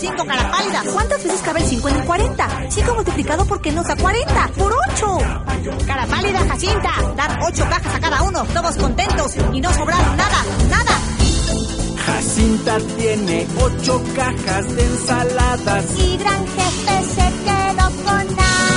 5 cara pálida. ¿Cuántas veces cabe el 5 en el 40? 5 multiplicado por qué nos da 40. ¡Por 8! Cara pálida, Jacinta. Dar 8 cajas a cada uno, todos contentos y no sobraron nada. Jacinta tiene 8 cajas de ensaladas. Y Gran Jefe se quedó con nada.